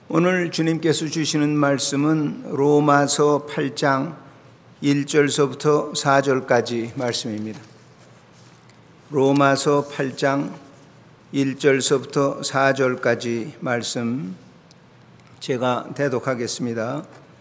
오늘 주님께서 주시는 말씀은 로마서 8장 1절서부터 4절까지 말씀입니다. 로마서 8장 1절서부터 4절까지 말씀 제가 대독하겠습니다.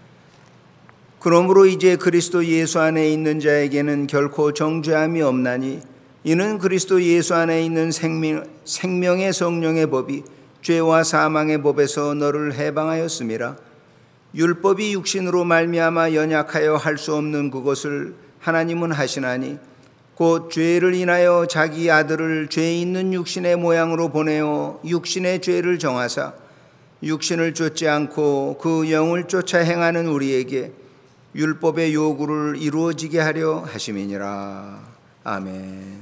그러므로 이제 그리스도 예수 안에 있는 자에게는 결코 정죄함이 없나니 이는 그리스도 예수 안에 있는 생명의 성령의 법이 죄와 사망의 법에서 너를 해방하였음이라. 율법이 육신으로 말미암아 연약하여 할 수 없는 그것을 하나님은 하시나니 곧 죄를 인하여 자기 아들을 죄 있는 육신의 모양으로 보내어 육신의 죄를 정하사 육신을 쫓지 않고 그 영을 쫓아 행하는 우리에게 율법의 요구를 이루어지게 하려 하심이니라. 아멘.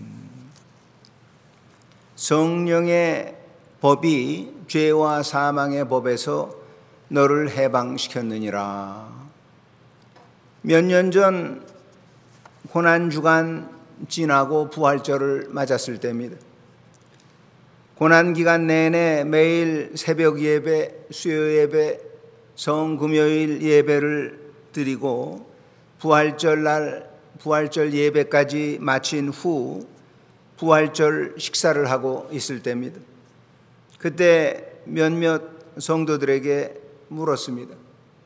성령의 법이 죄와 사망의 법에서 너를 해방시켰느니라. 몇 년 전 고난주간 지나고 부활절을 맞았을 때입니다. 고난기간 내내 매일 새벽 예배, 수요 예배, 성금요일 예배를 드리고 부활절 예배까지 마친 후 부활절 식사를 하고 있을 때입니다. 그때 몇몇 성도들에게 물었습니다.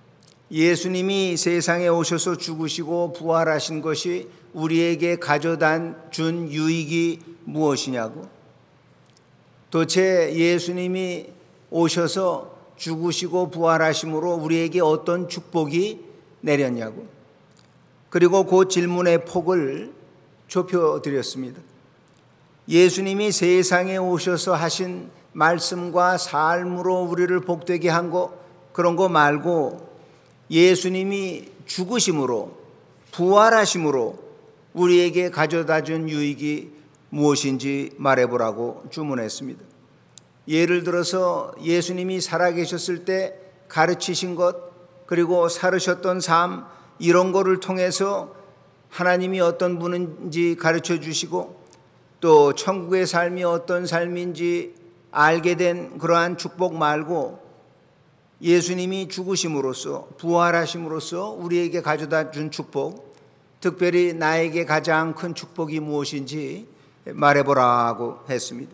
예수님이 세상에 오셔서 죽으시고 부활하신 것이 우리에게 가져다 준 유익이 무엇이냐고. 도대체 예수님이 오셔서 죽으시고 부활하심으로 우리에게 어떤 축복이 내렸냐고. 그리고 그 질문의 폭을 좁혀드렸습니다. 예수님이 세상에 오셔서 하신 말씀과 삶으로 우리를 복되게 한 거, 그런 거 말고 예수님이 죽으심으로 부활하심으로 우리에게 가져다 준 유익이 무엇인지 말해보라고 주문했습니다. 예를 들어서 예수님이 살아계셨을 때 가르치신 것, 그리고 살으셨던 삶, 이런 거를 통해서 하나님이 어떤 분인지 가르쳐 주시고 또 천국의 삶이 어떤 삶인지 알게 된 그러한 축복 말고 예수님이 죽으심으로써 부활하심으로써 우리에게 가져다 준 축복, 특별히 나에게 가장 큰 축복이 무엇인지 말해보라고 했습니다.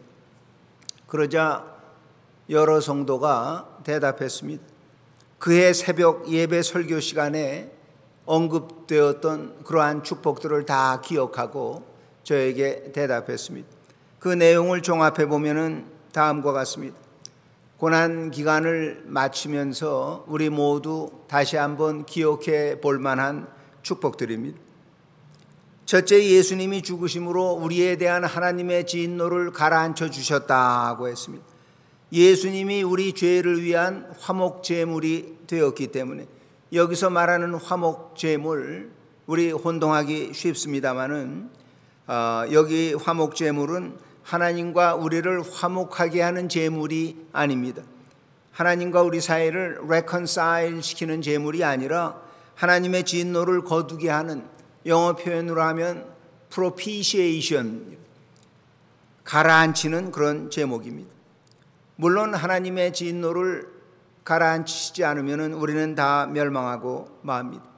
그러자 여러 성도가 대답했습니다. 그해 새벽 예배 설교 시간에 언급되었던 그러한 축복들을 다 기억하고 저에게 대답했습니다. 그 내용을 종합해 보면은 다음과 같습니다. 고난 기간을 마치면서 우리 모두 다시 한번 기억해 볼 만한 축복들입니다. 첫째, 예수님이 죽으심으로 우리에 대한 하나님의 진노를 가라앉혀 주셨다고 했습니다. 예수님이 우리 죄를 위한 화목제물이 되었기 때문에 여기서 말하는 화목제물, 우리 혼동하기 쉽습니다마는 여기 화목제물은 하나님과 우리를 화목하게 하는 제물이 아닙니다. 하나님과 우리 사이를 reconcile 시키는 제물이 아니라 하나님의 진노를 거두게 하는, 영어 표현으로 하면 propitiation, 가라앉히는 그런 제목입니다. 물론 하나님의 진노를 가라앉히지 않으면 우리는 다 멸망하고 맙니다.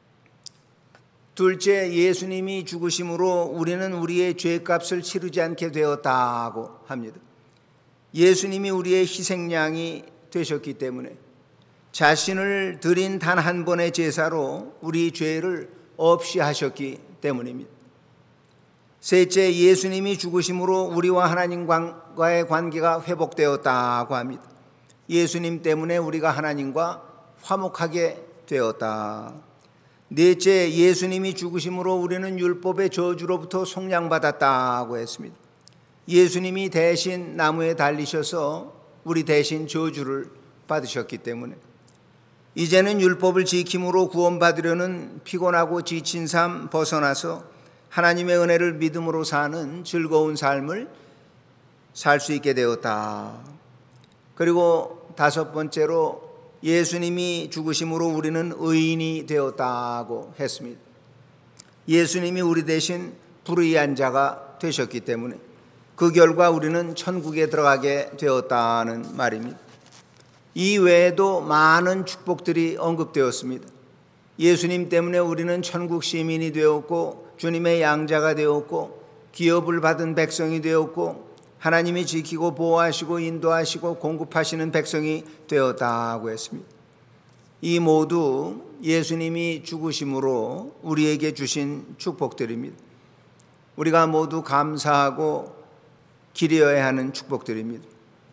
둘째, 예수님이 죽으심으로 우리는 우리의 죄값을 치르지 않게 되었다고 합니다. 예수님이 우리의 희생양이 되셨기 때문에 자신을 드린 단 한 번의 제사로 우리 죄를 없이 하셨기 때문입니다. 셋째, 예수님이 죽으심으로 우리와 하나님과의 관계가 회복되었다고 합니다. 예수님 때문에 우리가 하나님과 화목하게 되었다. 넷째, 예수님이 죽으심으로 우리는 율법의 저주로부터 속량받았다고 했습니다. 예수님이 대신 나무에 달리셔서 우리 대신 저주를 받으셨기 때문에 이제는 율법을 지킴으로 구원받으려는 피곤하고 지친 삶 벗어나서 하나님의 은혜를 믿음으로 사는 즐거운 삶을 살 수 있게 되었다. 그리고 다섯 번째로 예수님이 죽으심으로 우리는 의인이 되었다고 했습니다. 예수님이 우리 대신 불의한 자가 되셨기 때문에 그 결과 우리는 천국에 들어가게 되었다는 말입니다. 이 외에도 많은 축복들이 언급되었습니다. 예수님 때문에 우리는 천국 시민이 되었고 주님의 양자가 되었고 기업을 받은 백성이 되었고 하나님이 지키고 보호하시고 인도하시고 공급하시는 백성이 되었다고 했습니다. 이 모두 예수님이 죽으심으로 우리에게 주신 축복들입니다. 우리가 모두 감사하고 기려야 하는 축복들입니다.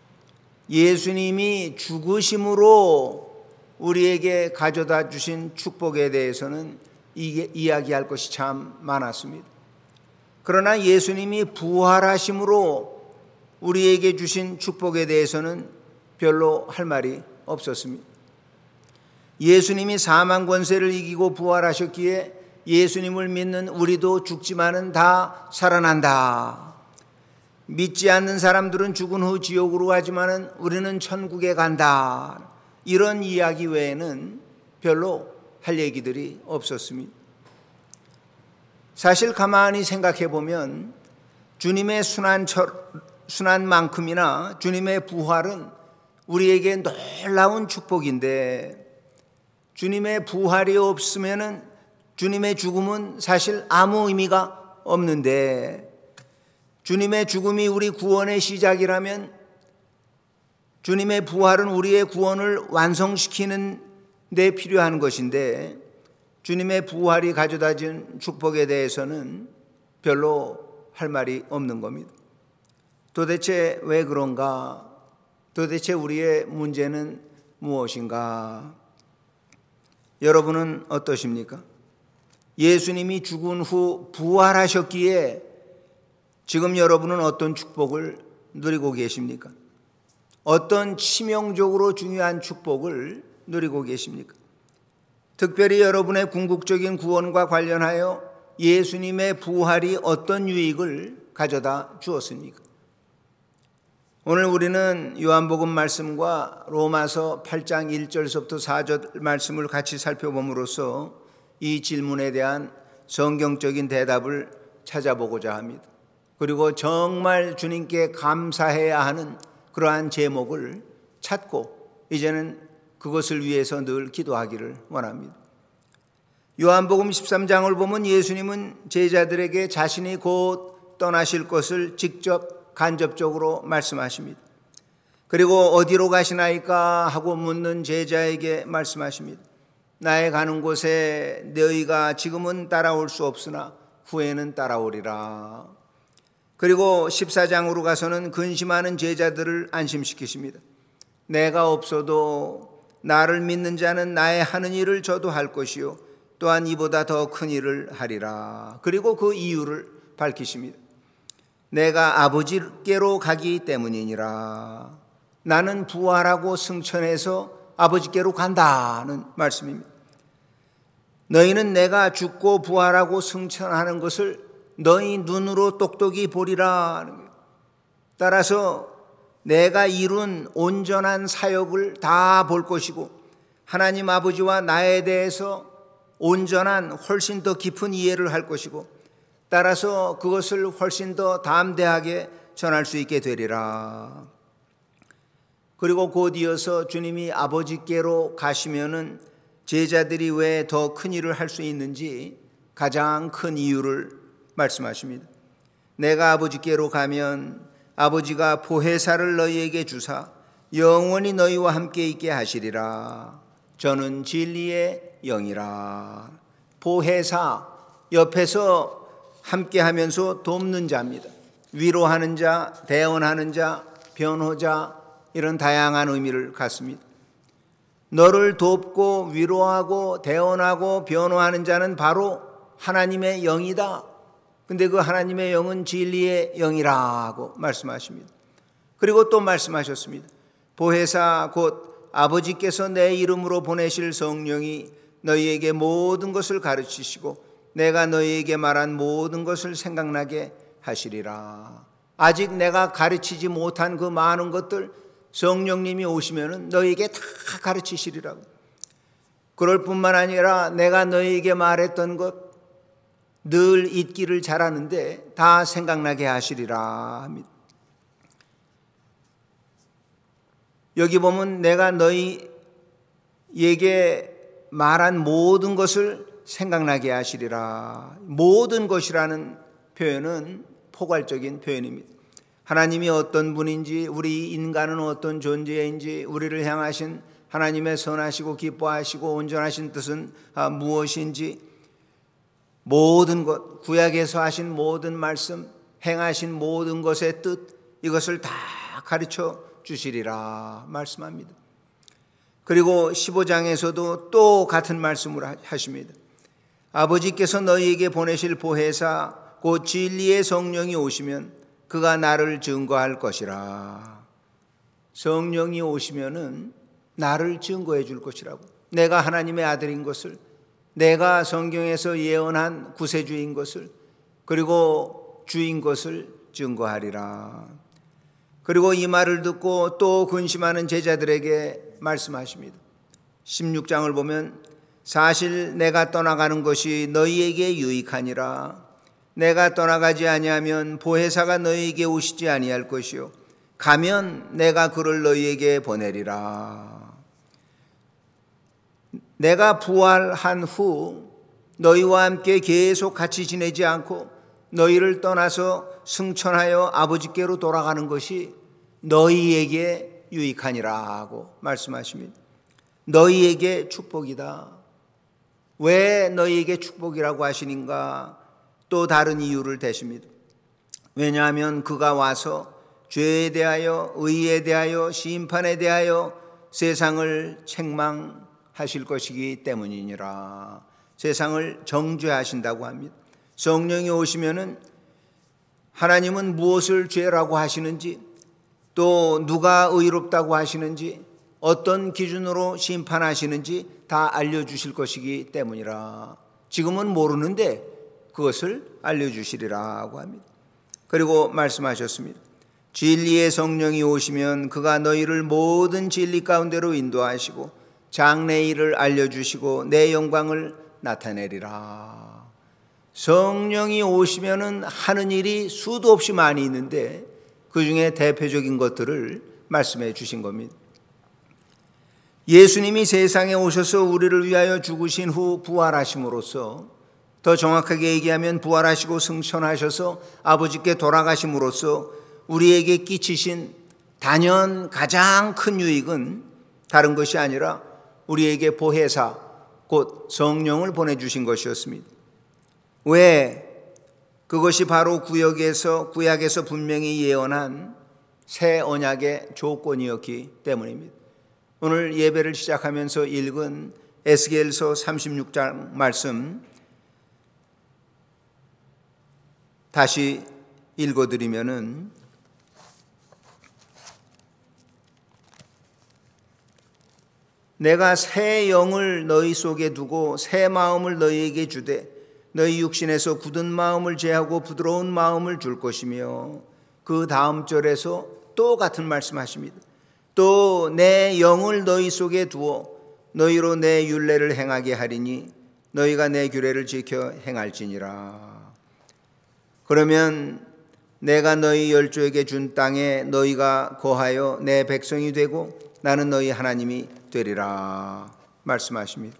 예수님이 죽으심으로 우리에게 가져다 주신 축복에 대해서는 이야기할 것이 참 많았습니다. 그러나 예수님이 부활하심으로 우리에게 주신 축복에 대해서는 별로 할 말이 없었습니다. 예수님이 사망 권세를 이기고 부활하셨기에 예수님을 믿는 우리도 죽지만은 다 살아난다. 믿지 않는 사람들은 죽은 후 지옥으로 가지만은 우리는 천국에 간다. 이런 이야기 외에는 별로 할 얘기들이 없었습니다. 사실 가만히 생각해 보면 주님의 순환만큼이나 주님의 부활은 우리에게 놀라운 축복인데, 주님의 부활이 없으면은 주님의 죽음은 사실 아무 의미가 없는데, 주님의 죽음이 우리 구원의 시작이라면 주님의 부활은 우리의 구원을 완성시키는 데 필요한 것인데, 주님의 부활이 가져다 준 축복에 대해서는 별로 할 말이 없는 겁니다. 도대체 왜 그런가? 도대체 우리의 문제는 무엇인가? 여러분은 어떠십니까? 예수님이 죽은 후 부활하셨기에 지금 여러분은 어떤 축복을 누리고 계십니까? 어떤 치명적으로 중요한 축복을 누리고 계십니까? 특별히 여러분의 궁극적인 구원과 관련하여 예수님의 부활이 어떤 유익을 가져다 주었습니까? 오늘 우리는 요한복음 말씀과 로마서 8장 1절서부터 4절 말씀을 같이 살펴봄으로써 이 질문에 대한 성경적인 대답을 찾아보고자 합니다. 그리고 정말 주님께 감사해야 하는 그러한 제목을 찾고 이제는 그것을 위해서 늘 기도하기를 원합니다. 요한복음 13장을 보면 예수님은 제자들에게 자신이 곧 떠나실 것을 직접 간접적으로 말씀하십니다. 그리고 어디로 가시나이까 하고 묻는 제자에게 말씀하십니다. 나의 가는 곳에 너희가 지금은 따라올 수 없으나 후에는 따라오리라. 그리고 14장으로 가서는 근심하는 제자들을 안심시키십니다. 내가 없어도 나를 믿는 자는 나의 하는 일을 저도 할 것이요 또한 이보다 더 큰 일을 하리라. 그리고 그 이유를 밝히십니다. 내가 아버지께로 가기 때문이니라. 나는 부활하고 승천해서 아버지께로 간다는 말씀입니다. 너희는 내가 죽고 부활하고 승천하는 것을 너희 눈으로 똑똑히 보리라. 따라서 내가 이룬 온전한 사역을 다 볼 것이고 하나님 아버지와 나에 대해서 온전한 훨씬 더 깊은 이해를 할 것이고 따라서 그것을 훨씬 더 담대하게 전할 수 있게 되리라. 그리고 곧 이어서 주님이 아버지께로 가시면은 제자들이 왜 더 큰 일을 할 수 있는지 가장 큰 이유를 말씀하십니다. 내가 아버지께로 가면 아버지가 보혜사를 너희에게 주사 영원히 너희와 함께 있게 하시리라. 저는 진리의 영이라. 보혜사, 옆에서 함께 하면서 돕는 자입니다. 위로하는 자, 대언하는 자, 변호자, 이런 다양한 의미를 갖습니다. 너를 돕고 위로하고 대언하고 변호하는 자는 바로 하나님의 영이다. 근데 그 하나님의 영은 진리의 영이라고 말씀하십니다. 그리고 또 말씀하셨습니다. 보혜사 곧 아버지께서 내 이름으로 보내실 성령이 너희에게 모든 것을 가르치시고 내가 너희에게 말한 모든 것을 생각나게 하시리라. 아직 내가 가르치지 못한 그 많은 것들 성령님이 오시면은 너희에게 다 가르치시리라고. 그럴 뿐만 아니라 내가 너희에게 말했던 것 늘 잊기를 잘하는데 다 생각나게 하시리라 합니다. 여기 보면 내가 너희에게 말한 모든 것을 생각나게 하시리라. 모든 것이라는 표현은 포괄적인 표현입니다. 하나님이 어떤 분인지, 우리 인간은 어떤 존재인지, 우리를 향하신 하나님의 선하시고 기뻐하시고 온전하신 뜻은 무엇인지, 모든 것, 구약에서 하신 모든 말씀, 행하신 모든 것의 뜻, 이것을 다 가르쳐 주시리라 말씀합니다. 그리고 15장에서도 또 같은 말씀을 하십니다. 아버지께서 너희에게 보내실 보혜사 곧 진리의 성령이 오시면 그가 나를 증거할 것이라. 성령이 오시면은 나를 증거해 줄 것이라고. 내가 하나님의 아들인 것을, 내가 성경에서 예언한 구세주인 것을, 그리고 주인 것을 증거하리라. 그리고 이 말을 듣고 또 근심하는 제자들에게 말씀하십니다. 16장을 보면 사실 내가 떠나가는 것이 너희에게 유익하니라. 내가 떠나가지 아니하면 보혜사가 너희에게 오시지 아니할 것이요 가면 내가 그를 너희에게 보내리라. 내가 부활한 후 너희와 함께 계속 같이 지내지 않고 너희를 떠나서 승천하여 아버지께로 돌아가는 것이 너희에게 유익하니라 하고 말씀하십니다. 너희에게 축복이다. 왜 너희에게 축복이라고 하시는가? 또 다른 이유를 대십니다. 왜냐하면 그가 와서 죄에 대하여, 의에 대하여, 심판에 대하여 세상을 책망하실 것이기 때문이니라. 세상을 정죄하신다고 합니다. 성령이 오시면은 하나님은 무엇을 죄라고 하시는지, 또 누가 의롭다고 하시는지, 어떤 기준으로 심판하시는지 다 알려주실 것이기 때문이라. 지금은 모르는데 그것을 알려주시리라고 합니다. 그리고 말씀하셨습니다. 진리의 성령이 오시면 그가 너희를 모든 진리 가운데로 인도하시고 장래 일을 알려주시고 내 영광을 나타내리라. 성령이 오시면은 하는 일이 수도 없이 많이 있는데 그 중에 대표적인 것들을 말씀해 주신 겁니다. 예수님이 세상에 오셔서 우리를 위하여 죽으신 후 부활하심으로써, 더 정확하게 얘기하면 부활하시고 승천하셔서 아버지께 돌아가심으로써 우리에게 끼치신 단연 가장 큰 유익은 다른 것이 아니라 우리에게 보혜사 곧 성령을 보내주신 것이었습니다. 왜? 그것이 바로 구약에서 분명히 예언한 새 언약의 조건이었기 때문입니다. 오늘 예배를 시작하면서 읽은 에스겔서 36장 말씀 다시 읽어드리면은 내가 새 영을 너희 속에 두고 새 마음을 너희에게 주되 너희 육신에서 굳은 마음을 제하고 부드러운 마음을 줄 것이며, 그 다음 절에서 또 같은 말씀하십니다. 또 내 영을 너희 속에 두어 너희로 내 율례를 행하게 하리니 너희가 내 규례를 지켜 행할지니라. 그러면 내가 너희 열조에게 준 땅에 너희가 거하여 내 백성이 되고 나는 너희 하나님이 되리라 말씀하십니다.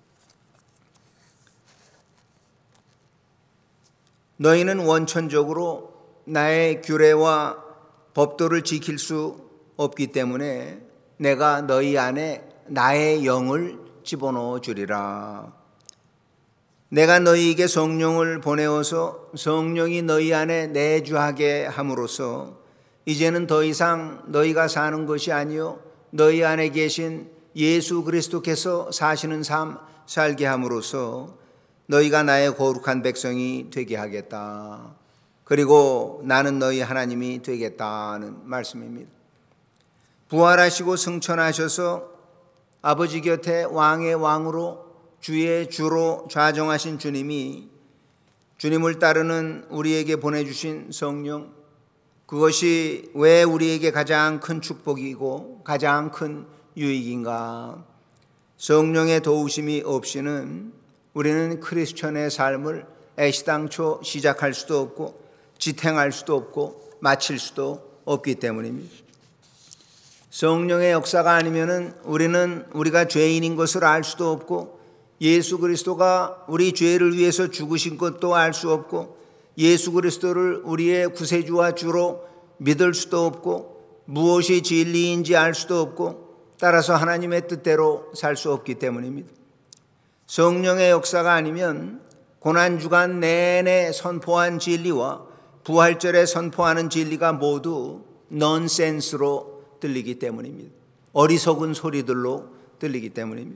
너희는 원천적으로 나의 규례와 법도를 지킬 수 없기 때문에 내가 너희 안에 나의 영을 집어넣어 주리라. 내가 너희에게 성령을 보내어서 성령이 너희 안에 내주하게 함으로써 이제는 더 이상 너희가 사는 것이 아니요 너희 안에 계신 예수 그리스도께서 사시는 삶 살게 함으로써 너희가 나의 거룩한 백성이 되게 하겠다. 그리고 나는 너희 하나님이 되겠다는 말씀입니다. 부활하시고 승천하셔서 아버지 곁에 왕의 왕으로 주의 주로 좌정하신 주님이, 주님을 따르는 우리에게 보내주신 성령, 그것이 왜 우리에게 가장 큰 축복이고 가장 큰 유익인가? 성령의 도우심이 없이는 우리는 크리스천의 삶을 애시당초 시작할 수도 없고 지탱할 수도 없고 마칠 수도 없기 때문입니다. 성령의 역사가 아니면은 우리가 죄인인 것을 알 수도 없고, 예수 그리스도가 우리 죄를 위해서 죽으신 것도 알 수 없고, 예수 그리스도를 우리의 구세주와 주로 믿을 수도 없고, 무엇이 진리인지 알 수도 없고, 따라서 하나님의 뜻대로 살 수 없기 때문입니다. 성령의 역사가 아니면 고난주간 내내 선포한 진리와 부활절에 선포하는 진리가 모두 넌센스로 들리기 때문입니다. 어리석은 소리들로 들리기 때문입니다.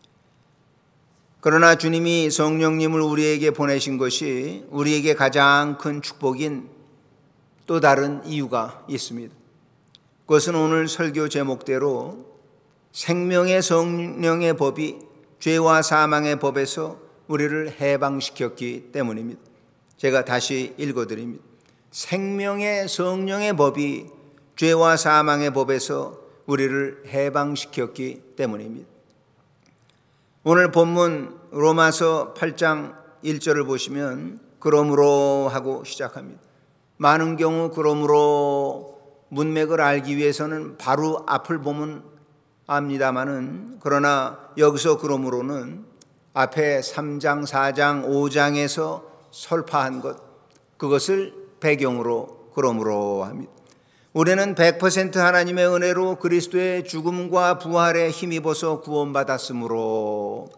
그러나 주님이 성령님을 우리에게 보내신 것이 우리에게 가장 큰 축복인 또 다른 이유가 있습니다. 그것은 오늘 설교 제목대로 생명의 성령의 법이 죄와 사망의 법에서 우리를 해방시켰기 때문입니다. 제가 다시 읽어드립니다. 생명의 성령의 법이 죄와 사망의 법에서 우리를 해방시켰기 때문입니다. 오늘 본문 로마서 8장 1절을 보시면 그러므로 하고 시작합니다. 많은 경우 그러므로 문맥을 알기 위해서는 바로 앞을 보면 압니다마는, 그러나 여기서 그러므로는 앞에 3장, 4장, 5장에서 설파한 것, 그것을 배경으로 그러므로 합니다. 우리는 100% 하나님의 은혜로 그리스도의 죽음과 부활에 힘입어서 구원받았으므로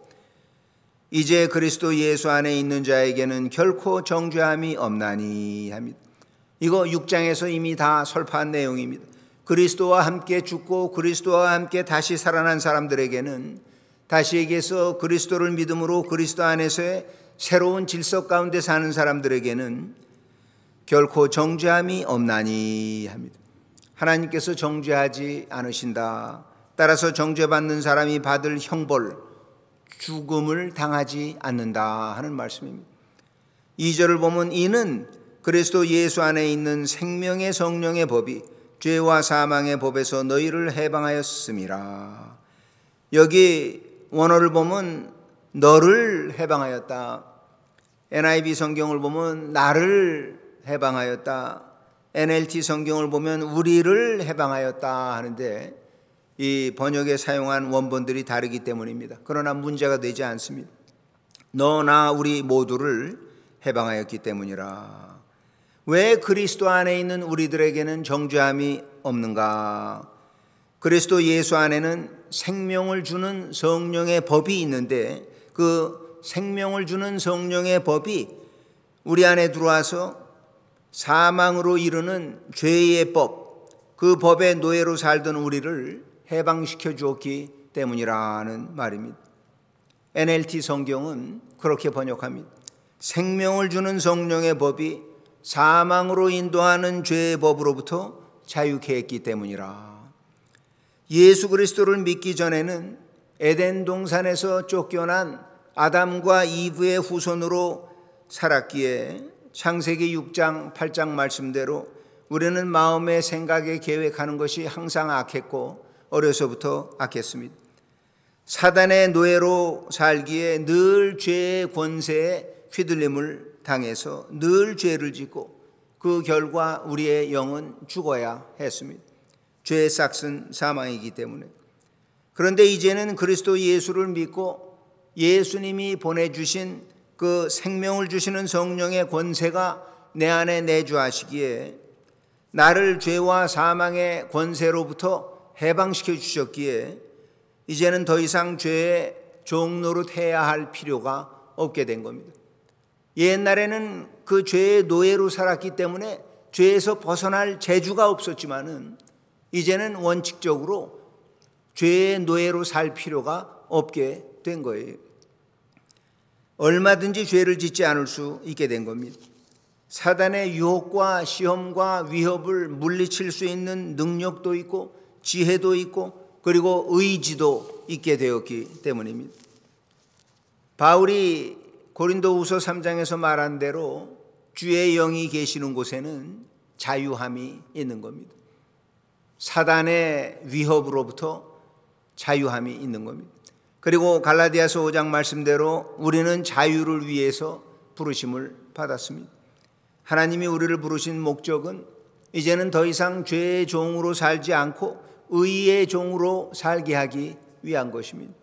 이제 그리스도 예수 안에 있는 자에게는 결코 정죄함이 없나니 합니다. 이거 6장에서 이미 다 설파한 내용입니다. 그리스도와 함께 죽고 그리스도와 함께 다시 살아난 사람들에게는, 다시 얘기해서 그리스도를 믿음으로 그리스도 안에서의 새로운 질서 가운데 사는 사람들에게는 결코 정죄함이 없나니 합니다. 하나님께서 정죄하지 않으신다. 따라서 정죄받는 사람이 받을 형벌, 죽음을 당하지 않는다 하는 말씀입니다. 2절을 보면 이는 그리스도 예수 안에 있는 생명의 성령의 법이 죄와 사망의 법에서 너희를 해방하였음이라. 여기 원어를 보면 너를 해방하였다. NIV 성경을 보면 나를 해방하였다. NLT 성경을 보면 우리를 해방하였다 하는데, 이 번역에 사용한 원본들이 다르기 때문입니다. 그러나 문제가 되지 않습니다. 너, 나, 우리 모두를 해방하였기 때문이라. 왜 그리스도 안에 있는 우리들에게는 정죄함이 없는가? 그리스도 예수 안에는 생명을 주는 성령의 법이 있는데, 그 생명을 주는 성령의 법이 우리 안에 들어와서 사망으로 이르는 죄의 법, 그 법의 노예로 살던 우리를 해방시켜 주었기 때문이라는 말입니다. NLT 성경은 그렇게 번역합니다. 생명을 주는 성령의 법이 사망으로 인도하는 죄의 법으로부터 자유케 했기 때문이라. 예수 그리스도를 믿기 전에는 에덴 동산에서 쫓겨난 아담과 이브의 후손으로 살았기에 창세기 6장 8장 말씀대로 우리는 마음에 생각에 계획하는 것이 항상 악했고 어려서부터 악했습니다. 사단의 노예로 살기에 늘 죄의 권세에 휘둘림을 당해서 늘 죄를 짓고 그 결과 우리의 영은 죽어야 했습니다. 죄의 싹은 사망이기 때문에. 그런데 이제는 그리스도 예수를 믿고 예수님이 보내주신 그 생명을 주시는 성령의 권세가 내 안에 내주하시기에 나를 죄와 사망의 권세로부터 해방시켜 주셨기에 이제는 더 이상 죄의 종노릇해야 할 필요가 없게 된 겁니다. 옛날에는 그 죄의 노예로 살았기 때문에 죄에서 벗어날 재주가 없었지만은 이제는 원칙적으로 죄의 노예로 살 필요가 없게 된 거예요. 얼마든지 죄를 짓지 않을 수 있게 된 겁니다. 사단의 유혹과 시험과 위협을 물리칠 수 있는 능력도 있고 지혜도 있고 그리고 의지도 있게 되었기 때문입니다. 바울이 고린도후서 3장에서 말한 대로 주의 영이 계시는 곳에는 자유함이 있는 겁니다. 사단의 위협으로부터 자유함이 있는 겁니다. 그리고 갈라디아서 5장 말씀대로 우리는 자유를 위해서 부르심을 받았습니다. 하나님이 우리를 부르신 목적은 이제는 더 이상 죄의 종으로 살지 않고 의의 종으로 살게 하기 위한 것입니다.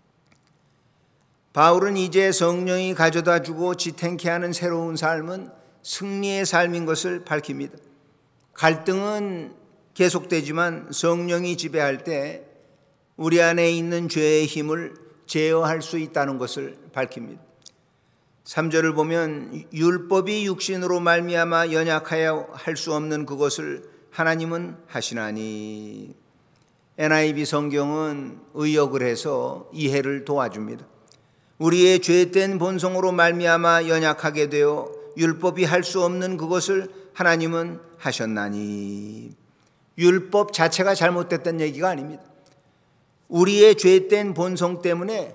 바울은 이제 성령이 가져다 주고 지탱케 하는 새로운 삶은 승리의 삶인 것을 밝힙니다. 갈등은 계속되지만 성령이 지배할 때 우리 안에 있는 죄의 힘을 제어할 수 있다는 것을 밝힙니다. 3절을 보면 율법이 육신으로 말미암아 연약하여 할 수 없는 그것을 하나님은 하시나니. NIV 성경은 의역을 해서 이해를 도와줍니다. 우리의 죄된 본성으로 말미암아 연약하게 되어 율법이 할 수 없는 그것을 하나님은 하셨나니. 율법 자체가 잘못됐다는 얘기가 아닙니다. 우리의 죄된 본성 때문에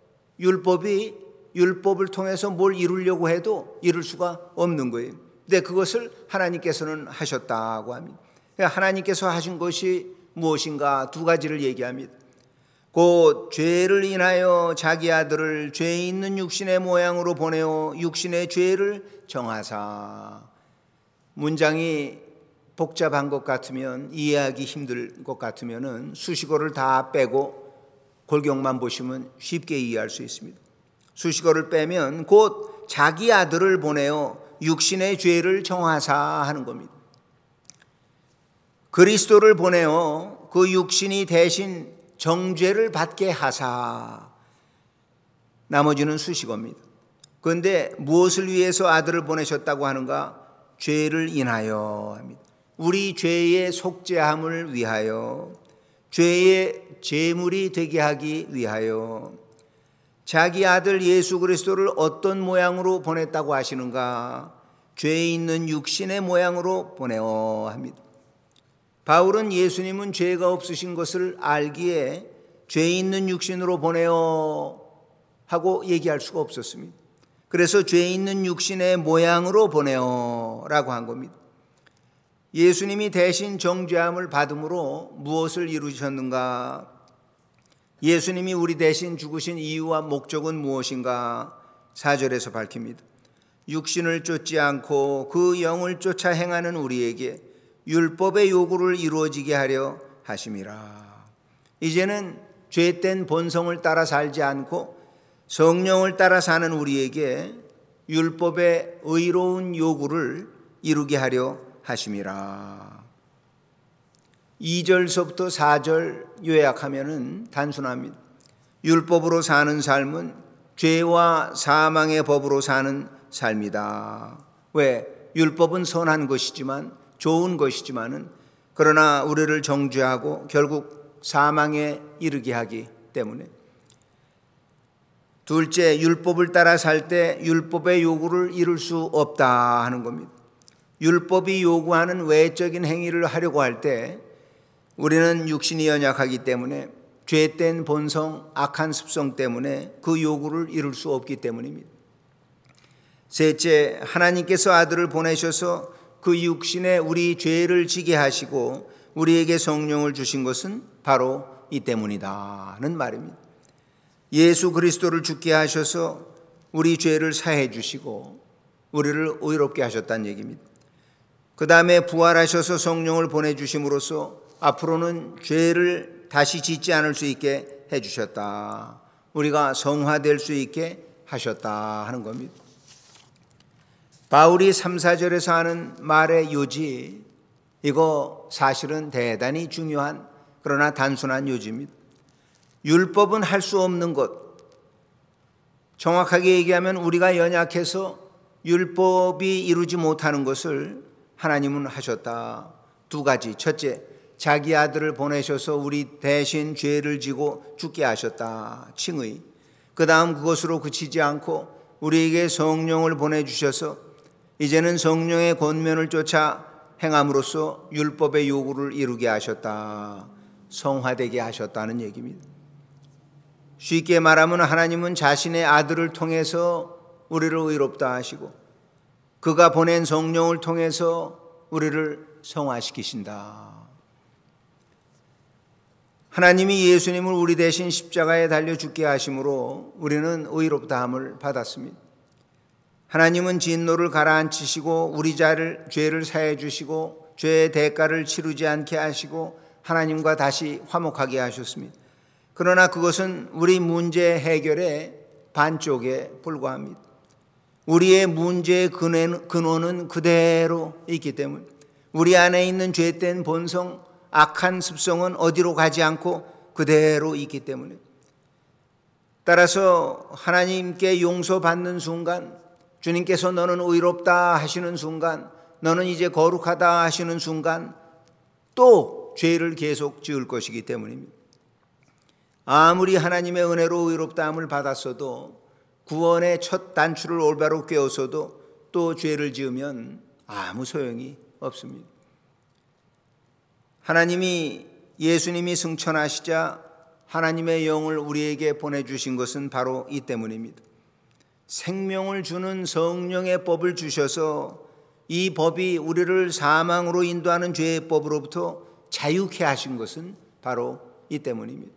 율법을 통해서 뭘 이루려고 해도 이룰 수가 없는 거예요. 근데 그것을 하나님께서는 하셨다고 합니다. 하나님께서 하신 것이 무엇인가 두 가지를 얘기합니다. 곧 죄를 인하여 자기 아들을 죄 있는 육신의 모양으로 보내어 육신의 죄를 정하사. 문장이 복잡한 것 같으면, 이해하기 힘들 것 같으면 수식어를 다 빼고 골격만 보시면 쉽게 이해할 수 있습니다. 수식어를 빼면 곧 자기 아들을 보내어 육신의 죄를 정하사 하는 겁니다. 그리스도를 보내어 그 육신이 대신 정죄를 받게 하사. 나머지는 수식어입니다. 그런데 무엇을 위해서 아들을 보내셨다고 하는가? 죄를 인하여 합니다. 우리 죄의 속죄함을 위하여, 죄의 제물이 되게 하기 위하여. 자기 아들 예수 그리스도를 어떤 모양으로 보냈다고 하시는가? 죄 있는 육신의 모양으로 보내어 합니다. 바울은 예수님은 죄가 없으신 것을 알기에 죄 있는 육신으로 보내어 하고 얘기할 수가 없었습니다. 그래서 죄 있는 육신의 모양으로 보내어 라고 한 겁니다. 예수님이 대신 정죄함을 받음으로 무엇을 이루셨는가? 예수님이 우리 대신 죽으신 이유와 목적은 무엇인가? 4절에서 밝힙니다. 육신을 쫓지 않고 그 영을 쫓아 행하는 우리에게 율법의 요구를 이루어지게 하려 하심이라. 이제는 죄된 본성을 따라 살지 않고 성령을 따라 사는 우리에게 율법의 의로운 요구를 이루게 하려 하심이라. 2절서부터 4절 요약하면 단순합니다. 율법으로 사는 삶은 죄와 사망의 법으로 사는 삶이다. 왜? 율법은 선한 것이지만, 좋은 것이지만은, 그러나 우리를 정죄하고 결국 사망에 이르게 하기 때문에. 둘째, 율법을 따라 살 때 율법의 요구를 이룰 수 없다 하는 겁니다. 율법이 요구하는 외적인 행위를 하려고 할 때 우리는 육신이 연약하기 때문에, 죄된 본성, 악한 습성 때문에 그 요구를 이룰 수 없기 때문입니다. 셋째, 하나님께서 아들을 보내셔서 그 육신에 우리 죄를 지게 하시고 우리에게 성령을 주신 것은 바로 이 때문이다는 말입니다. 예수 그리스도를 죽게 하셔서 우리 죄를 사해 주시고 우리를 의롭게 하셨다는 얘기입니다. 그 다음에 부활하셔서 성령을 보내주심으로써 앞으로는 죄를 다시 짓지 않을 수 있게 해주셨다. 우리가 성화될 수 있게 하셨다 하는 겁니다. 바울이 3, 4절에서 하는 말의 요지, 이거 사실은 대단히 중요한, 그러나 단순한 요지입니다. 율법은 할 수 없는 것, 정확하게 얘기하면 우리가 연약해서 율법이 이루지 못하는 것을 하나님은 하셨다. 두 가지. 첫째, 자기 아들을 보내셔서 우리 대신 죄를 지고 죽게 하셨다. 칭의. 그 다음 그것으로 그치지 않고 우리에게 성령을 보내주셔서 이제는 성령의 권면을 쫓아 행함으로써 율법의 요구를 이루게 하셨다. 성화되게 하셨다는 얘기입니다. 쉽게 말하면 하나님은 자신의 아들을 통해서 우리를 의롭다 하시고 그가 보낸 성령을 통해서 우리를 성화시키신다. 하나님이 예수님을 우리 대신 십자가에 달려 죽게 하심으로 우리는 의롭다함을 받았습니다. 하나님은 진노를 가라앉히시고 우리 죄를 사해 주시고 죄의 대가를 치르지 않게 하시고 하나님과 다시 화목하게 하셨습니다. 그러나 그것은 우리 문제 해결의 반쪽에 불과합니다. 우리의 문제의 근원은 그대로 있기 때문에 우리 안에 있는 죄된 본성, 악한 습성은 어디로 가지 않고 그대로 있기 때문에, 따라서 하나님께 용서받는 순간, 주님께서 너는 의롭다 하시는 순간, 너는 이제 거룩하다 하시는 순간 또 죄를 계속 지을 것이기 때문입니다. 아무리 하나님의 은혜로 의롭다함을 받았어도, 구원의 첫 단추를 올바로 꿰었어도 또 죄를 지으면 아무 소용이 없습니다. 예수님이 승천하시자 하나님의 영을 우리에게 보내주신 것은 바로 이 때문입니다. 생명을 주는 성령의 법을 주셔서 이 법이 우리를 사망으로 인도하는 죄의 법으로부터 자유케 하신 것은 바로 이 때문입니다.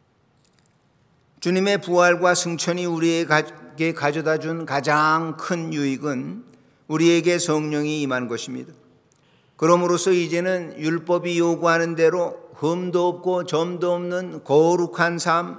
주님의 부활과 승천이 우리에게 가져다 준 가장 큰 유익은 우리에게 성령이 임한 것입니다. 그러므로서 이제는 율법이 요구하는 대로 흠도 없고 점도 없는 거룩한 삶,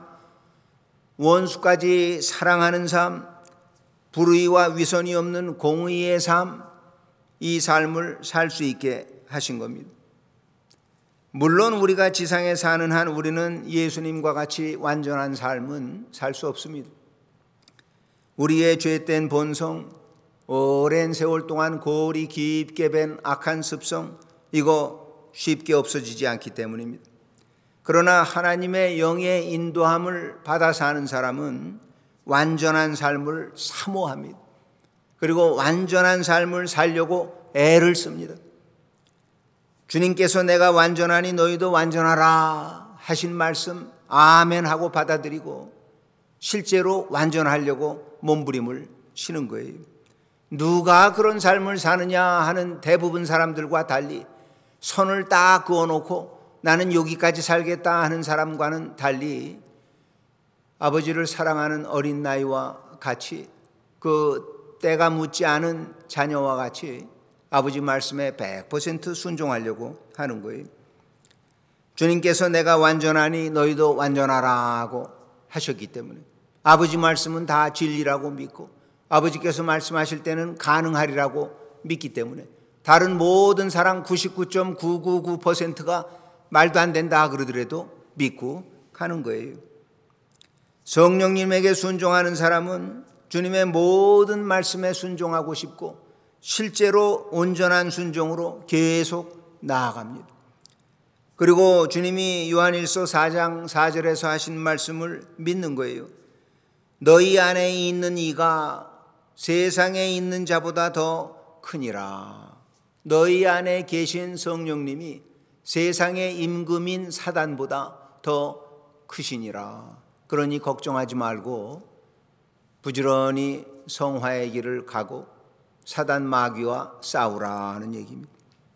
원수까지 사랑하는 삶, 불의와 위선이 없는 공의의 삶, 이 삶을 살 수 있게 하신 겁니다. 물론 우리가 지상에 사는 한 우리는 예수님과 같이 완전한 삶은 살 수 없습니다. 우리의 죄된 본성, 오랜 세월 동안 골이 깊게 밴 악한 습성, 이거 쉽게 없어지지 않기 때문입니다. 그러나 하나님의 영의 인도함을 받아 사는 사람은 완전한 삶을 사모합니다. 그리고 완전한 삶을 살려고 애를 씁니다. 주님께서 내가 완전하니 너희도 완전하라 하신 말씀 아멘 하고 받아들이고 실제로 완전하려고 몸부림을 치는 거예요. 누가 그런 삶을 사느냐 하는 대부분 사람들과 달리, 선을 딱 그어놓고 나는 여기까지 살겠다 하는 사람과는 달리, 아버지를 사랑하는 어린 나이와 같이, 그 때가 묻지 않은 자녀와 같이 아버지 말씀에 100% 순종하려고 하는 거예요. 주님께서 내가 완전하니 너희도 완전하라고 하셨기 때문에 아버지 말씀은 다 진리라고 믿고, 아버지께서 말씀하실 때는 가능하리라고 믿기 때문에 다른 모든 사람 99.999%가 말도 안 된다 그러더라도 믿고 가는 거예요. 성령님에게 순종하는 사람은 주님의 모든 말씀에 순종하고 싶고 실제로 온전한 순종으로 계속 나아갑니다. 그리고 주님이 요한일서 4장 4절에서 하신 말씀을 믿는 거예요. 너희 안에 있는 이가 세상에 있는 자보다 더 크니라. 너희 안에 계신 성령님이 세상의 임금인 사단보다 더 크시니라. 그러니 걱정하지 말고 부지런히 성화의 길을 가고 사단 마귀와 싸우라 하는 얘기입니다.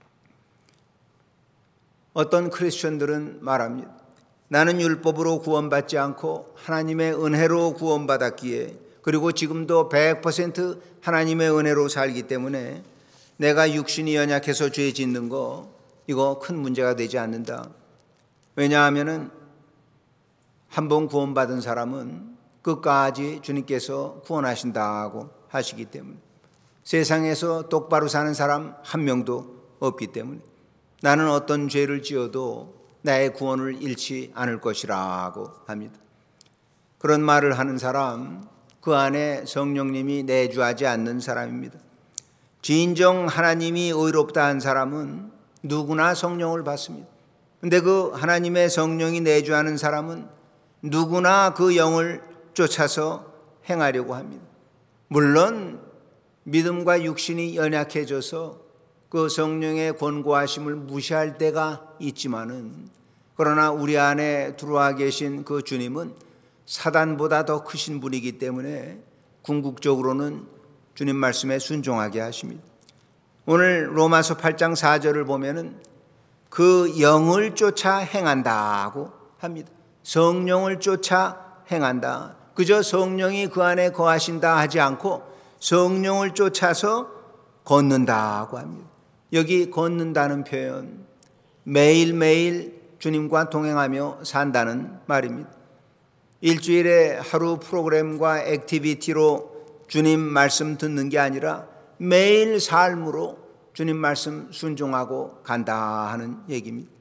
어떤 크리스천들은 말합니다. 나는 율법으로 구원받지 않고 하나님의 은혜로 구원받았기에, 그리고 지금도 100% 하나님의 은혜로 살기 때문에 내가 육신이 연약해서 죄 짓는 거 이거 큰 문제가 되지 않는다. 왜냐하면 한 번 구원받은 사람은 끝까지 주님께서 구원하신다고 하시기 때문에, 세상에서 똑바로 사는 사람 한 명도 없기 때문에 나는 어떤 죄를 지어도 나의 구원을 잃지 않을 것이라고 합니다. 그런 말을 하는 사람, 그 안에 성령님이 내주하지 않는 사람입니다. 진정 하나님이 의롭다 한 사람은 누구나 성령을 받습니다. 그런데 그 하나님의 성령이 내주하는 사람은 누구나 그 영을 쫓아서 행하려고 합니다. 물론 믿음과 육신이 연약해져서 그 성령의 권고하심을 무시할 때가 있지만은, 그러나 우리 안에 들어와 계신 그 주님은 사단보다 더 크신 분이기 때문에 궁극적으로는 주님 말씀에 순종하게 하십니다. 오늘 로마서 8장 4절을 보면은 그 영을 쫓아 행한다고 합니다. 성령을 쫓아 행한다. 그저 성령이 그 안에 거하신다 하지 않고 성령을 쫓아서 걷는다고 합니다. 여기 걷는다는 표현, 매일매일 주님과 동행하며 산다는 말입니다. 일주일에 하루 프로그램과 액티비티로 주님 말씀 듣는 게 아니라 매일 삶으로 주님 말씀 순종하고 간다 하는 얘기입니다.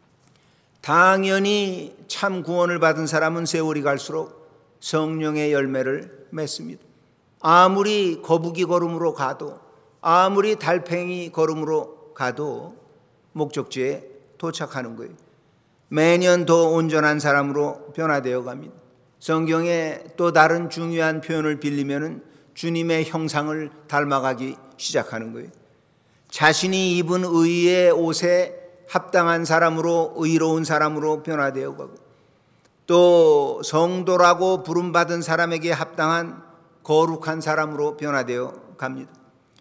당연히 참 구원을 받은 사람은 세월이 갈수록 성령의 열매를 맺습니다. 아무리 거북이 걸음으로 가도, 아무리 달팽이 걸음으로 가도 목적지에 도착하는 거예요. 매년 더 온전한 사람으로 변화되어 갑니다. 성경에 또 다른 중요한 표현을 빌리면은 주님의 형상을 닮아가기 시작하는 거예요. 자신이 입은 의의 옷에 합당한 사람으로, 의로운 사람으로 변화되어 가고, 또 성도라고 부름받은 사람에게 합당한 거룩한 사람으로 변화되어 갑니다.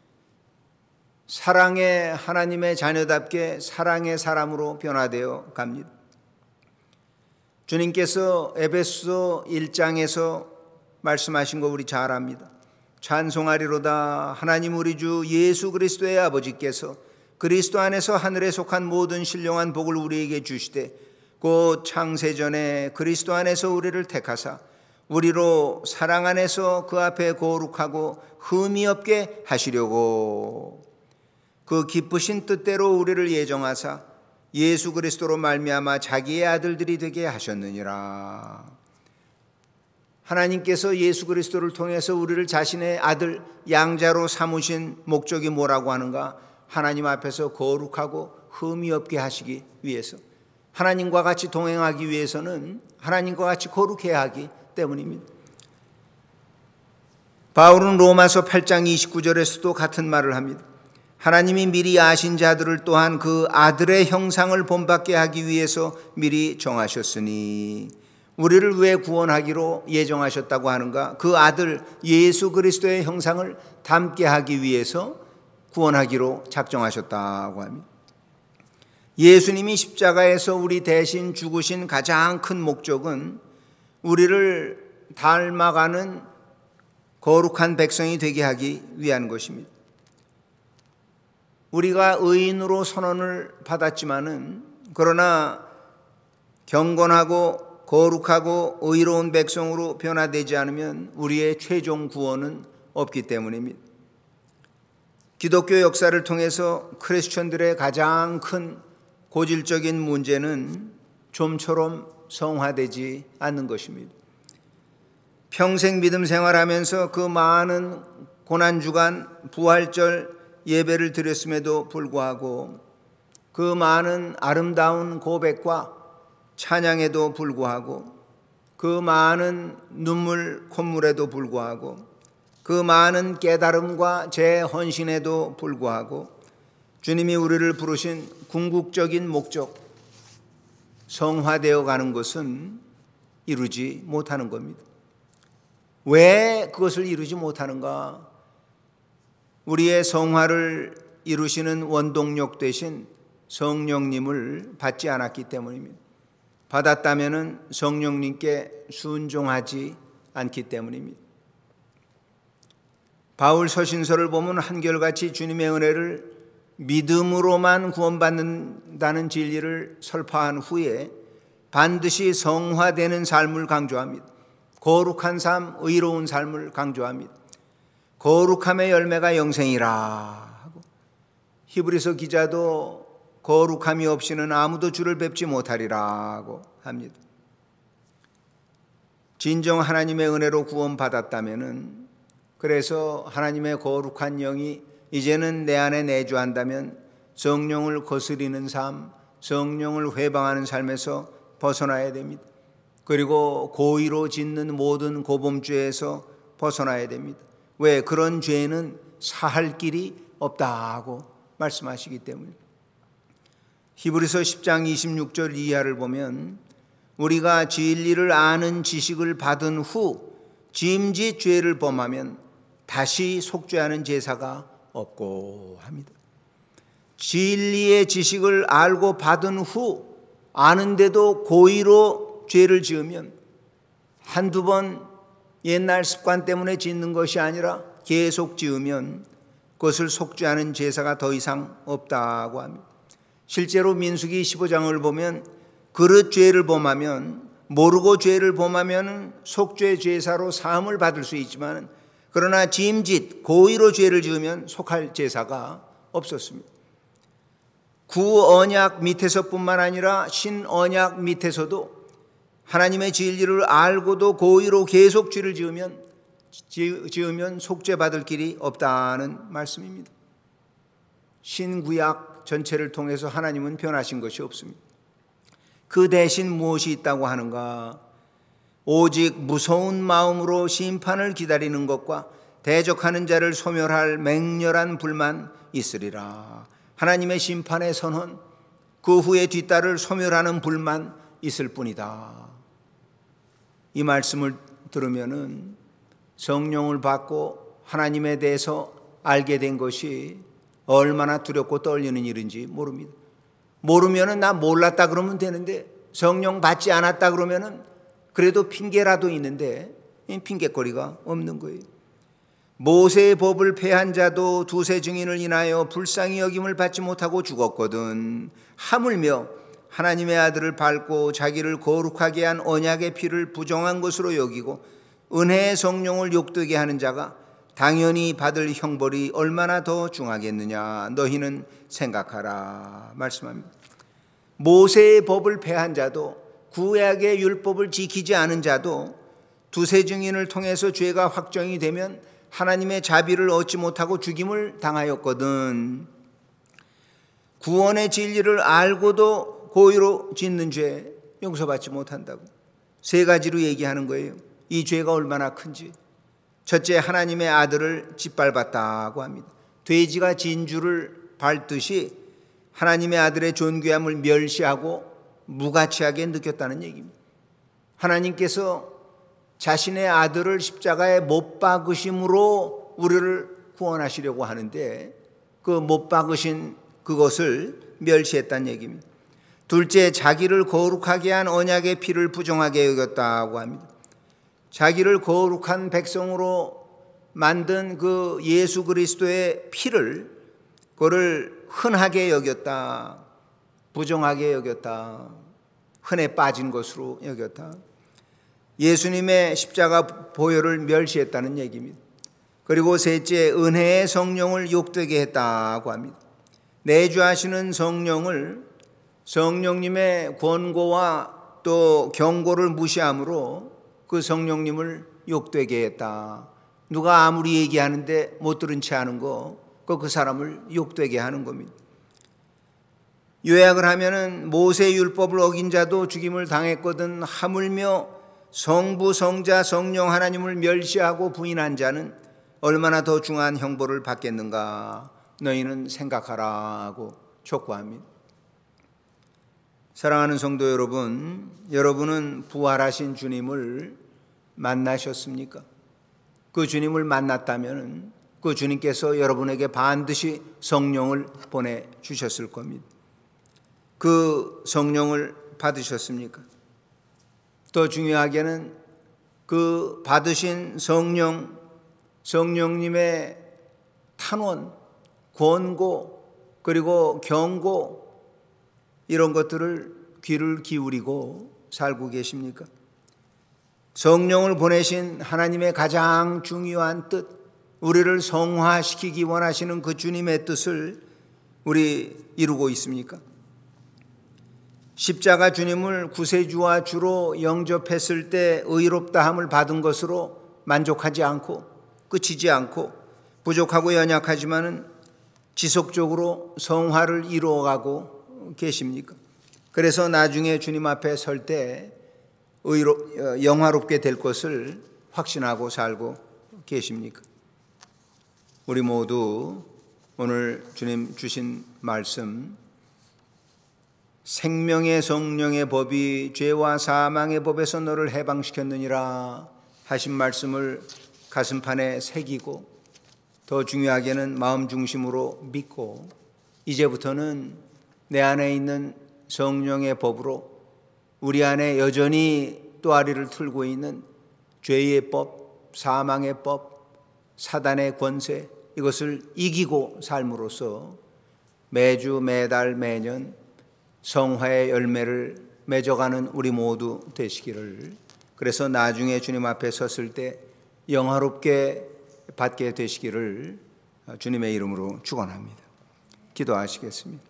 사랑의 하나님의 자녀답게 사랑의 사람으로 변화되어 갑니다. 주님께서 에베소 1장에서 말씀하신 거 우리 잘 압니다. 찬송하리로다 하나님 우리 주 예수 그리스도의 아버지께서 그리스도 안에서 하늘에 속한 모든 신령한 복을 우리에게 주시되 곧 창세전에 그리스도 안에서 우리를 택하사 우리로 사랑 안에서 그 앞에 거룩하고 흠이 없게 하시려고 그 기쁘신 뜻대로 우리를 예정하사 예수 그리스도로 말미암아 자기의 아들들이 되게 하셨느니라. 하나님께서 예수 그리스도를 통해서 우리를 자신의 아들 양자로 삼으신 목적이 뭐라고 하는가? 하나님 앞에서 거룩하고 흠이 없게 하시기 위해서, 하나님과 같이 동행하기 위해서는 하나님과 같이 거룩해야 하기 때문입니다. 바울은 로마서 8장 29절에서도 같은 말을 합니다. 하나님이 미리 아신 자들을 또한 그 아들의 형상을 본받게 하기 위해서 미리 정하셨으니, 우리를 왜 구원하기로 예정하셨다고 하는가? 그 아들 예수 그리스도의 형상을 닮게 하기 위해서 구원하기로 작정하셨다고 합니다. 예수님이 십자가에서 우리 대신 죽으신 가장 큰 목적은 우리를 닮아가는 거룩한 백성이 되게 하기 위한 것입니다. 우리가 의인으로 선언을 받았지만은, 그러나 경건하고 거룩하고 의로운 백성으로 변화되지 않으면 우리의 최종 구원은 없기 때문입니다. 기독교 역사를 통해서 크리스천들의 가장 큰 고질적인 문제는 좀처럼 성화되지 않는 것입니다. 평생 믿음 생활하면서 그 많은 고난주간 부활절 예배를 드렸음에도 불구하고, 그 많은 아름다운 고백과 찬양에도 불구하고, 그 많은 눈물 콧물에도 불구하고, 그 많은 깨달음과 재헌신에도 불구하고 주님이 우리를 부르신 궁극적인 목적, 성화되어 가는 것은 이루지 못하는 겁니다. 왜 그것을 이루지 못하는가? 우리의 성화를 이루시는 원동력 되신 성령님을 받지 않았기 때문입니다. 받았다면 성령님께 순종하지 않기 때문입니다. 바울 서신서를 보면 한결같이 주님의 은혜를 믿음으로만 구원받는다는 진리를 설파한 후에 반드시 성화되는 삶을 강조합니다. 거룩한 삶, 의로운 삶을 강조합니다. 거룩함의 열매가 영생이라 하고, 히브리서 기자도 거룩함이 없이는 아무도 주를 뵙지 못하리라고 합니다. 진정 하나님의 은혜로 구원받았다면은, 그래서 하나님의 거룩한 영이 이제는 내 안에 내주한다면 성령을 거스리는 삶, 성령을 회방하는 삶에서 벗어나야 됩니다. 그리고 고의로 짓는 모든 고범죄에서 벗어나야 됩니다. 왜? 그런 죄는 사할 길이 없다고 말씀하시기 때문입니다. 히브리서 10장 26절 이하를 보면, 우리가 진리를 아는 지식을 받은 후 짐짓 죄를 범하면 다시 속죄하는 제사가 없고 합니다. 진리의 지식을 알고 받은 후 아는데도 고의로 죄를 지으면 한두 번 옛날 습관 때문에 짓는 것이 아니라 계속 지으면 그것을 속죄하는 제사가 더 이상 없다고 합니다. 실제로 민수기 15장을 보면 그 그릇 죄를 범하면, 모르고 죄를 범하면 속죄 제사로 사함을 받을 수 있지만, 그러나 짐짓 고의로 죄를 지으면 속할 제사가 없었습니다. 구언약 밑에서뿐만 아니라 신언약 밑에서도 하나님의 진리를 알고도 고의로 계속 죄를 지으면 속죄받을 길이 없다는 말씀입니다. 신구약 전체를 통해서 하나님은 변하신 것이 없습니다. 그 대신 무엇이 있다고 하는가? 오직 무서운 마음으로 심판을 기다리는 것과 대적하는 자를 소멸할 맹렬한 불만 있으리라. 하나님의 심판의 선언, 그 후에 뒤따를 소멸하는 불만 있을 뿐이다. 이 말씀을 들으면은 성령을 받고 하나님에 대해서 알게 된 것이 얼마나 두렵고 떨리는 일인지 모릅니다. 모르면은 나 몰랐다 그러면 되는데, 성령 받지 않았다 그러면은 그래도 핑계라도 있는데 핑계거리가 없는 거예요. 모세의 법을 폐한 자도 두세 증인을 인하여 불쌍히 여김을 받지 못하고 죽었거든. 하물며 하나님의 아들을 밟고 자기를 거룩하게 한 언약의 피를 부정한 것으로 여기고 은혜의 성령을 욕되게 하는 자가 당연히 받을 형벌이 얼마나 더 중하겠느냐, 너희는 생각하라 말씀합니다. 모세의 법을 폐한 자도, 구약의 율법을 지키지 않은 자도 두세 증인을 통해서 죄가 확정이 되면 하나님의 자비를 얻지 못하고 죽임을 당하였거든. 구원의 진리를 알고도 고의로 짓는 죄 용서받지 못한다고 세 가지로 얘기하는 거예요. 이 죄가 얼마나 큰지. 첫째, 하나님의 아들을 짓밟았다고 합니다. 돼지가 진주를 밟듯이 하나님의 아들의 존귀함을 멸시하고 무가치하게 느꼈다는 얘기입니다. 하나님께서 자신의 아들을 십자가에 못 박으심으로 우리를 구원하시려고 하는데 그 못 박으신 그것을 멸시했다는 얘기입니다. 둘째, 자기를 거룩하게 한 언약의 피를 부정하게 여겼다고 합니다. 자기를 거룩한 백성으로 만든 그 예수 그리스도의 피를, 그거를 흔하게 여겼다, 부정하게 여겼다, 흔해 빠진 것으로 여겼다. 예수님의 십자가 보혈을 멸시했다는 얘기입니다. 그리고 셋째, 은혜의 성령을 욕되게 했다고 합니다. 내주하시는 성령을, 성령님의 권고와 또 경고를 무시함으로 그 성령님을 욕되게 했다. 누가 아무리 얘기하는데 못 들은 채 하는 거, 그 사람을 욕되게 하는 겁니다. 요약을 하면은 모세 율법을 어긴 자도 죽임을 당했거든. 하물며 성부, 성자, 성령 하나님을 멸시하고 부인한 자는 얼마나 더 중한 형벌을 받겠는가, 너희는 생각하라 하고 촉구합니다. 사랑하는 성도 여러분, 여러분은 부활하신 주님을 만나셨습니까? 그 주님을 만났다면 그 주님께서 여러분에게 반드시 성령을 보내주셨을 겁니다. 그 성령을 받으셨습니까? 더 중요하게는 그 받으신 성령님의 탄원, 권고, 그리고 경고, 이런 것들을 귀를 기울이고 살고 계십니까? 성령을 보내신 하나님의 가장 중요한 뜻, 우리를 성화시키기 원하시는 그 주님의 뜻을 우리 이루고 있습니까? 십자가 주님을 구세주와 주로 영접했을 때 의롭다함을 받은 것으로 만족하지 않고 그치지 않고 부족하고 연약하지만은 지속적으로 성화를 이루어가고 계십니까? 그래서 나중에 주님 앞에 설 때 영화롭게 될 것을 확신하고 살고 계십니까? 우리 모두 오늘 주님 주신 말씀, 생명의 성령의 법이 죄와 사망의 법에서 너를 해방시켰느니라 하신 말씀을 가슴판에 새기고, 더 중요하게는 마음 중심으로 믿고, 이제부터는 내 안에 있는 성령의 법으로 우리 안에 여전히 또아리를 틀고 있는 죄의 법, 사망의 법, 사단의 권세, 이것을 이기고 삶으로써 매주 매달 매년 성화의 열매를 맺어가는 우리 모두 되시기를, 그래서 나중에 주님 앞에 섰을 때 영화롭게 받게 되시기를 주님의 이름으로 축원합니다. 기도하시겠습니다.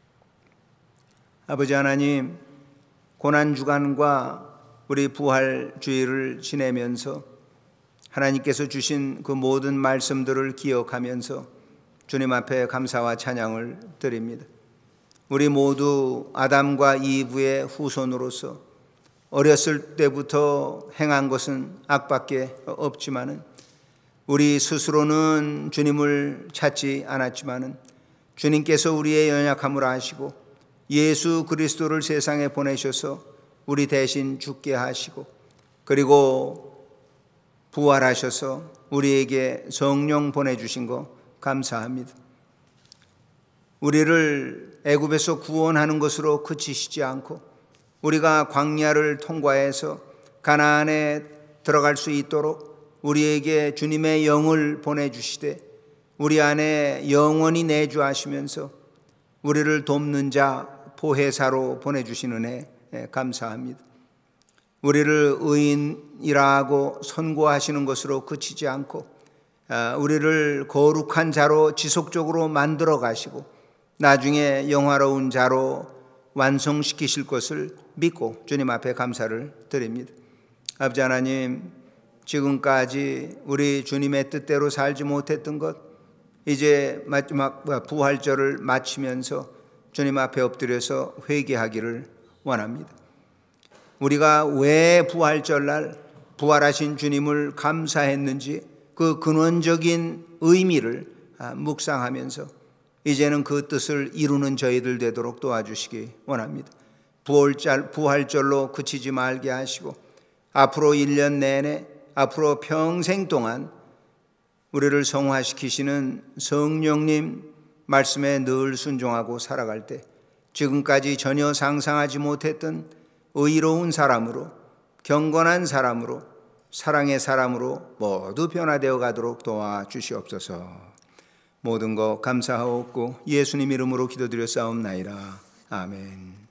아버지 하나님, 고난주간과 우리 부활주의를 지내면서 하나님께서 주신 그 모든 말씀들을 기억하면서 주님 앞에 감사와 찬양을 드립니다. 우리 모두 아담과 이브의 후손으로서 어렸을 때부터 행한 것은 악밖에 없지만은 우리 스스로는 주님을 찾지 않았지만은 주님께서 우리의 연약함을 아시고 예수 그리스도를 세상에 보내셔서 우리 대신 죽게 하시고 그리고 부활하셔서 우리에게 성령 보내주신 거 감사합니다. 우리를 애굽에서 구원하는 것으로 그치시지 않고 우리가 광야를 통과해서 가나안에 들어갈 수 있도록 우리에게 주님의 영을 보내주시되 우리 안에 영원히 내주하시면서 우리를 돕는 자 보혜사로 보내주시는 은혜 감사합니다. 우리를 의인이라고 선고하시는 것으로 그치지 않고 우리를 거룩한 자로 지속적으로 만들어 가시고 나중에 영화로운 자로 완성시키실 것을 믿고 주님 앞에 감사를 드립니다. 아버지 하나님, 지금까지 우리 주님의 뜻대로 살지 못했던 것, 이제 마지막 부활절을 마치면서 주님 앞에 엎드려서 회개하기를 원합니다. 우리가 왜 부활절날 부활하신 주님을 감사했는지 그 근원적인 의미를 묵상하면서 이제는 그 뜻을 이루는 저희들 되도록 도와주시기 원합니다. 부활절로 그치지 말게 하시고 앞으로 1년 내내, 앞으로 평생 동안 우리를 성화시키시는 성령님 말씀에 늘 순종하고 살아갈 때 지금까지 전혀 상상하지 못했던 의로운 사람으로, 경건한 사람으로, 사랑의 사람으로 모두 변화되어 가도록 도와주시옵소서. 모든 것 감사하옵고 예수님 이름으로 기도드려 싸움나이다. 아멘.